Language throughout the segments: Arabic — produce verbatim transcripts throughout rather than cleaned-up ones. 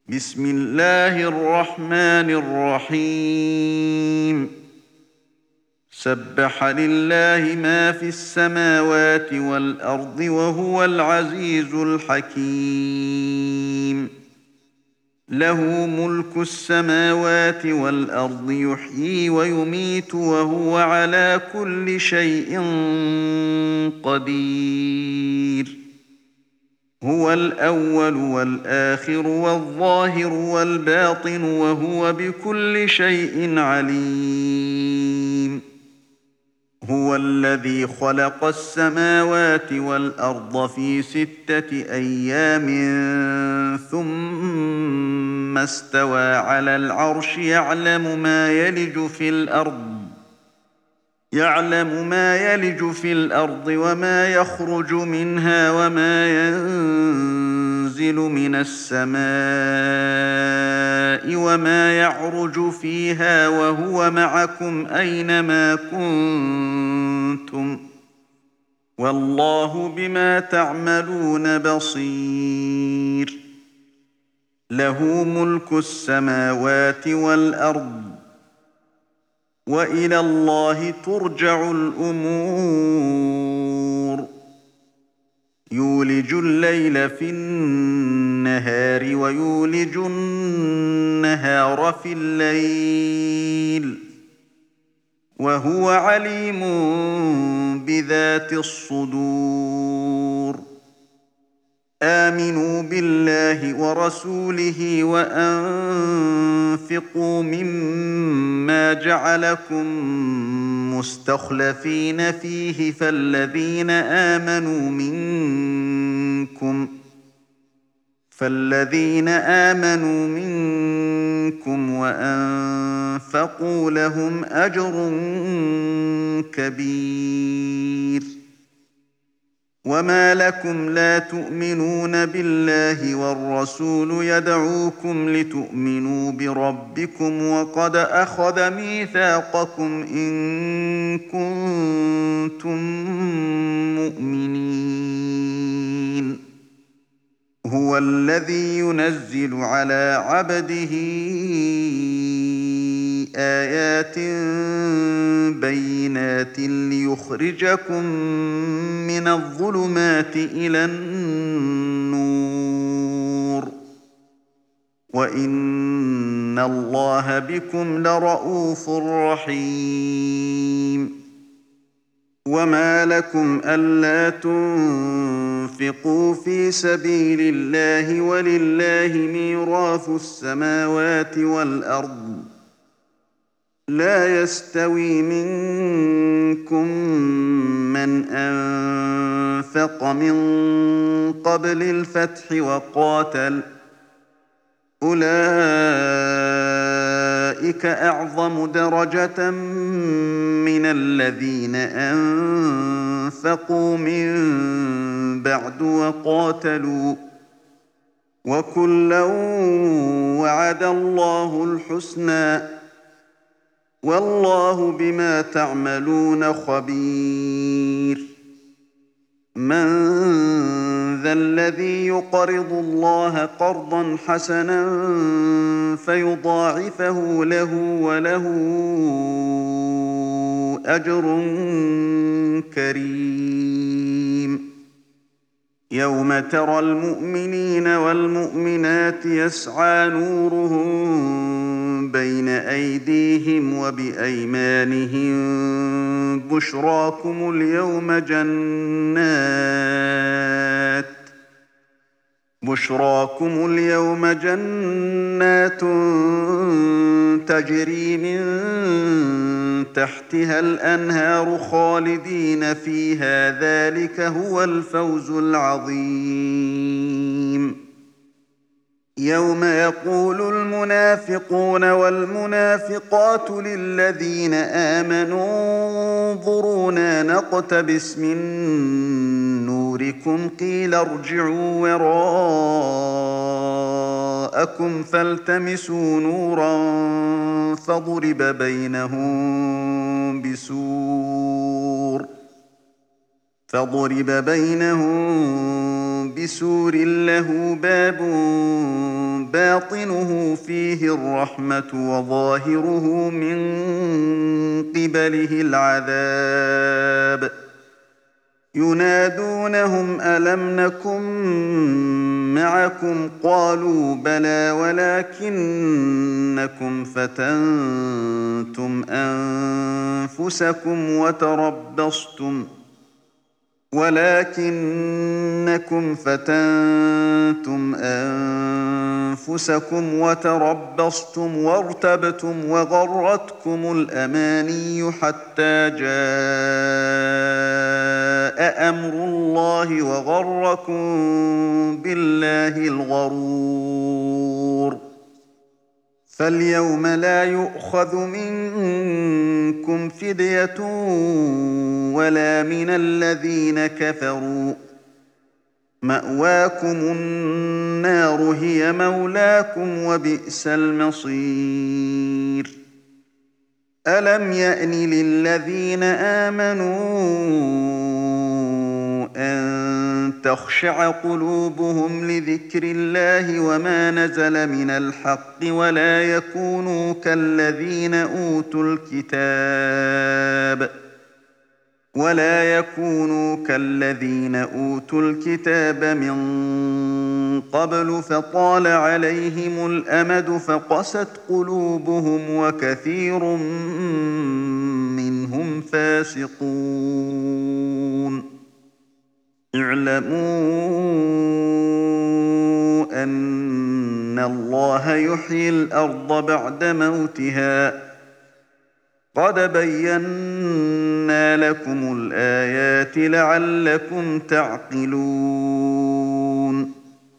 بسم الله الرحمن الرحيم. سبح لله ما في السماوات والأرض وهو العزيز الحكيم. له ملك السماوات والأرض يحيي ويميت وهو على كل شيء قدير. هو الأول والآخر والظاهر والباطن وهو بكل شيء عليم. هو الذي خلق السماوات والأرض في ستة أيام ثم استوى على العرش يعلم ما يلج في الأرض يعلم ما يلج في الأرض وما يخرج منها وما ينزل من السماء وما يعرج فيها وهو معكم أينما كنتم والله بما تعملون بصير. له ملك السماوات والأرض وإلى الله ترجع الأمور. يولج الليل في النهار ويولج النهار في الليل وهو عليم بذات الصدور. آمنوا بالله ورسوله وأنفقوا مما جعلكم مستخلفين فيه فالذين آمنوا منكم فالذين آمنوا منكم وأنفقوا لهم أجر كبير. وما لكم لا تؤمنون بالله والرسول يدعوكم لتؤمنوا بربكم وقد أخذ ميثاقكم إن كنتم مؤمنين. هو الذي ينزل على عبده آيات بينات ليخرجكم من الظلمات إلى النور وإن الله بكم لرءوف رحيم. وما لكم ألا تنفقوا في سبيل الله ولله ميراث السماوات والأرض لا يستوي منكم من أنفق من قبل الفتح وقاتل أولئك أعظم درجة من الذين أنفقوا من بعد وقاتلوا وكلا وعد الله الحسنى والله بما تعملون خبير. من ذا الذي يقرض الله قرضا حسنا فيضاعفه له وله أجر كريم. يوم ترى المؤمنين والمؤمنات يسعى نورهم بين أيديهم وبأيمانهم بشراكم اليوم جنات بشراكم اليوم جنات تجري من تحتها الأنهار خالدين فيها ذلك هو الفوز العظيم. يوم يقول المنافقون والمنافقات للذين آمنوا انظرونا نقتبس من نوركم قيل ارجعوا وراءكم فالتمسوا نورا فضرب بينهم بسور فضرب بينهم بسور له باب باطنه فيه الرحمة وظاهره من قبله العذاب ينادونهم ألم نكن معكم قالوا بلى ولكنكم فتنتم أنفسكم وتربصتم ولكنكم فتنتم أنفسكم وتربصتم وارتبتم وغرتكم الأماني حتى جاء أمر الله وغركم بالله الغرور فاليوم لا يؤخذ منكم فدية ولا من الذين كفروا مأواكم النار هي مولاكم وبئس المصير ألم يأن للذين آمنوا أن تخشع قلوبهم لذكر الله وما نزل من الحق ولا يكونوا كالذين أوتوا الكتاب ولا يكونوا كالذين أوتوا الكتاب من قبل فطال عليهم الأمد فقست قلوبهم وكثير منهم فاسقون اعلموا أن الله يحيي الأرض بعد موتها قد بينا لكم الآيات لعلكم تعقلون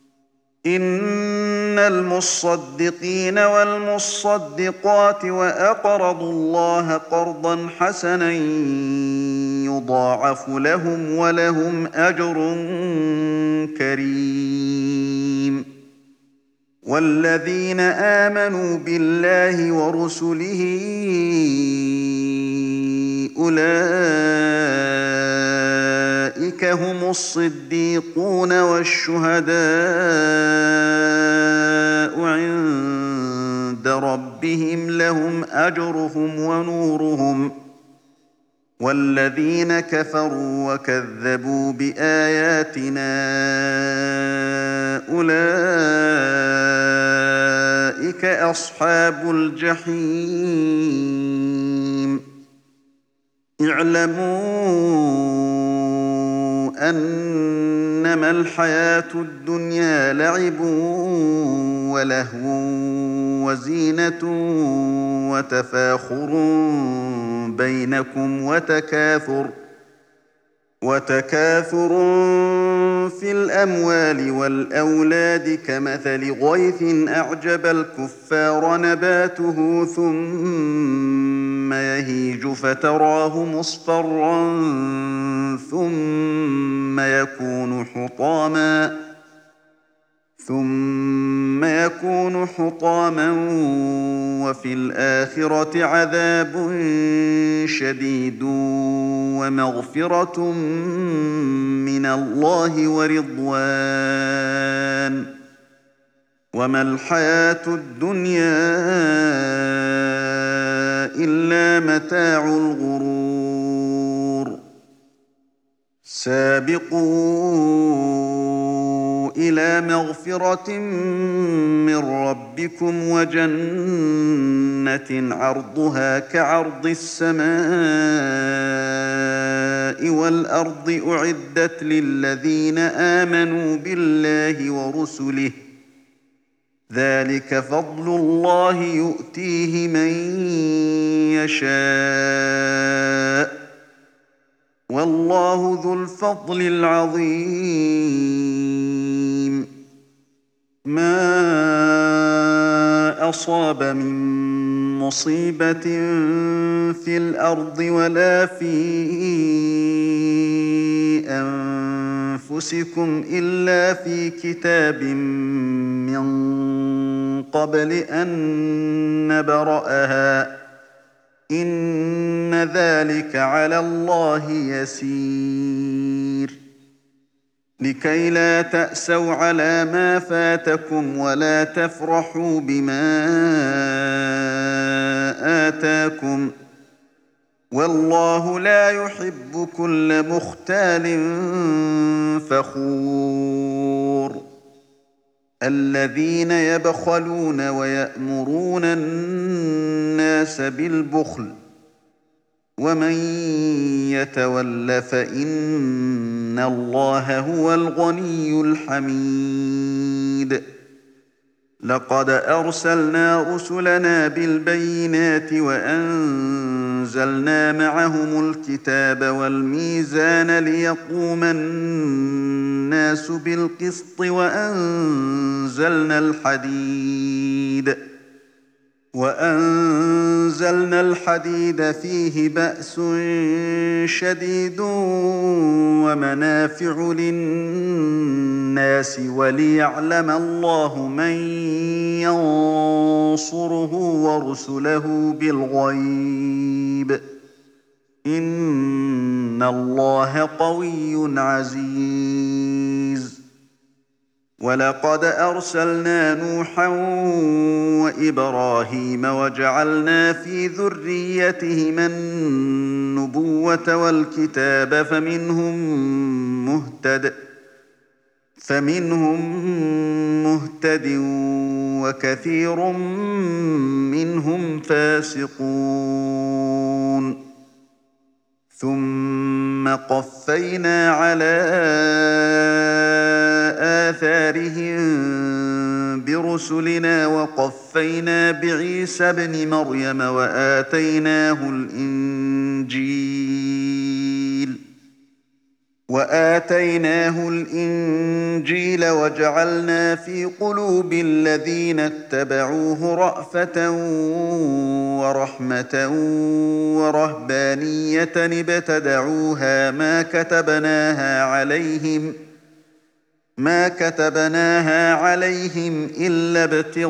إن المصدقين والمصدقات وأقرضوا الله قرضا حسنا يضاعف لهم ولهم أجر كريم والذين آمنوا بالله ورسله أولئك هم الصديقون والشهداء عند ربهم لهم أجرهم ونورهم والذين كفروا وكذبوا بآياتنا أولئك أصحاب الجحيم اعلموا أنما الحياة الدنيا لعب ولهو وزينة وتفاخر بينكم وتكاثر وتكاثر في الأموال والأولاد كمثل غيث أعجب الكفار نباته ثم يهيج فتراه مصفرا ثم يكون حطاما ثم يكون حطاما وفي الآخرة عذاب شديد ومغفرة من الله ورضوان وما الحياة الدنيا إلا متاع الغرور سابقوا إلى مغفرة من ربكم وجنة عرضها كعرض السماء والأرض أعدت للذين آمنوا بالله ورسله ذلك فضل الله يؤتيه من يشاء والله ذو الفضل العظيم ما أصاب من مصيبة في الأرض ولا في أنفسكم إلا في كتاب من قبل أن نبرأها إن ذلك على الله يسير لكي لا تأسوا على ما فاتكم ولا تفرحوا بما آتاكم والله لا يحب كل مختال فخور الذين يبخلون ويأمرون الناس بالبخل ومن يتول فإن الله هو الغني الحميد لقد أرسلنا رسلنا بالبينات وأنزلنا معهم الكتاب والميزان ليقوم الناس بالقسط وأنزلنا الحديد وأنزلنا الحديد فيه بأس شديد ومنافع للناس وليعلم الله من ينصره ورسله بالغيب إن الله قوي عزيز ولقد أرسلنا نوحا وإبراهيم وجعلنا في ذريتهما النبوة والكتاب فمنهم مهتد فمنهم مهتد وكثير منهم فاسقون ثم قفينا على آثارهم برسلنا وقفينا بعيسى ابن مريم وآتيناه الإنجيل وآتيناه الإنجيل وجعلنا في قلوب الذين اتبعوه رأفة ورحمة ورهبانية ابتدعوها ما كتبناها عليهم ما كتبناها عليهم إلا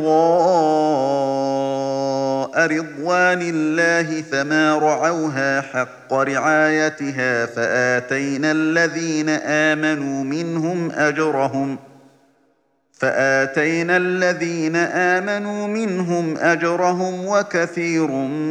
ابتغاء رضوان الله فما رعوها حق رعايتها فآتينا الذين آمنوا منهم أجرهم فآتينا الذين آمنوا منهم أجرهم وكثير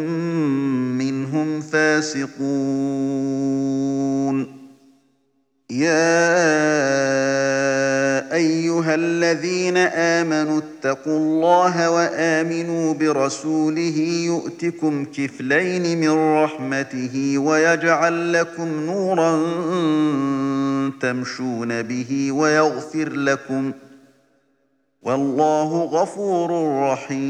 منهم فاسقون يا أيها الذين آمنوا اتقوا الله وآمنوا برسوله يؤتكم كفلين من رحمته ويجعل لكم نورا تمشون به ويغفر لكم والله غفور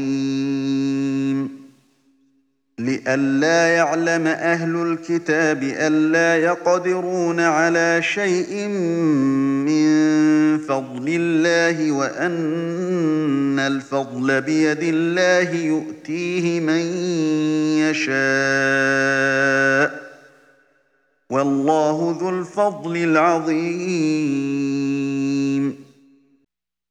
رحيم لئلا يعلم أهل الكتاب ألا يقدرون على شيء من فضل الله وأن الفضل بيد الله يؤتيه من يشاء والله ذو الفضل العظيم